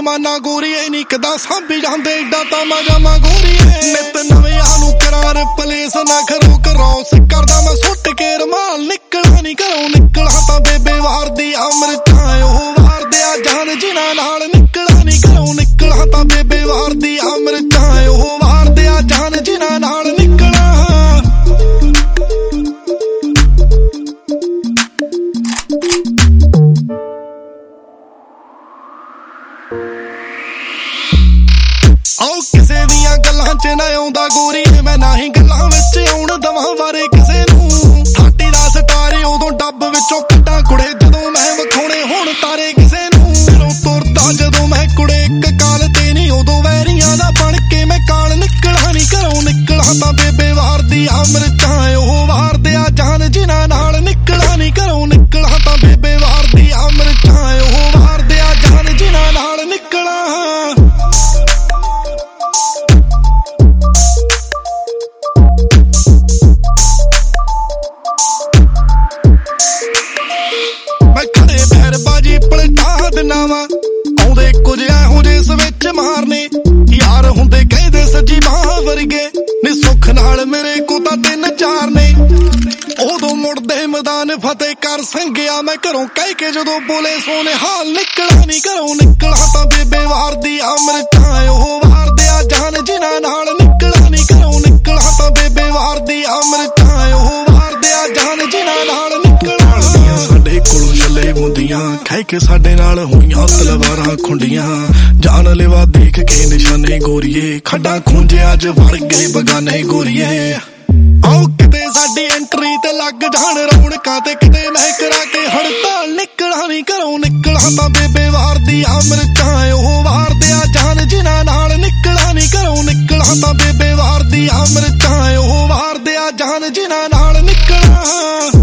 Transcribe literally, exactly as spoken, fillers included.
जमाना गोरीए नी कदा सांभी जांदे एडा तामा जामा गोरीए नित नविआं नूं करार पलेस ना खरो क्रॉस करदा मैं सुट के रमाल निकला नी घरों निकला तां बेबे वार दी अमृतां ओह वार दे जान जिन्हां नाल निकला नी घरों निकला तां बेबे वार दी अमृतां ओह वार दे जान जिन्हां नाल निकला आओ किसे दियां गल्लां च ना आउंदा गोरीए मैं ना ही गल्लां विच आउण दवां वारे किसे नूं थाटी दा सटारे उदों डब विचों कट्टां कुड़े जदों मैं विखाउणे हुण तारे किसे नूं घरों तुरदा जदों मैं कुड़े इक काल ते नी उदों वैरियां दा बण के मैं काल निकला नी घरों निकला तां बेबे वार दी अमृतां ओह वार दे जान जिन्हां नाल निकला नी घरों निकला तां बेबे वार दी अमृतां ओह वार दे जान जिन्हां नाल निकला बाजी पलटा दिना वा आउंदे कुछ एहो जे सविच मारने यार हुंदे कहदे सजी मां वर्गे नी सुख नाल मेरे को तां तिन चार ने उदों मुड़दे मैदान फतेह कर संगिया मैं घरों कह के जदों बोले सोने हाल निकला नी घरों निकला तां बेबे वार दी अमृतां ओह वार दे जान जिन्हां नाल निकला नी घरों निकला तां बेबे वार दी अमृतां ओह वार दे जान जिन्हां नाल निकला साडे कोलों छले मुंदियां खाई के साडे नाल होईयां तलवारां खुंडियां जान लेवा देख के निशाने गोरीए खड्डा खूंजे अज वड़ गए बगाने गोरीए आओ किते साडी एंट्री ते लग जान रौनकां ते किते मैं करा के हड़ताल निकला नी घरों निकला तां बेबे वार दी अमृतां ओह वार दे जान जिन्हां नाल निकला नी घरों निकला तां बेबे वार दी अमृतां ओह वार दे जान जिन्हां नाल निकला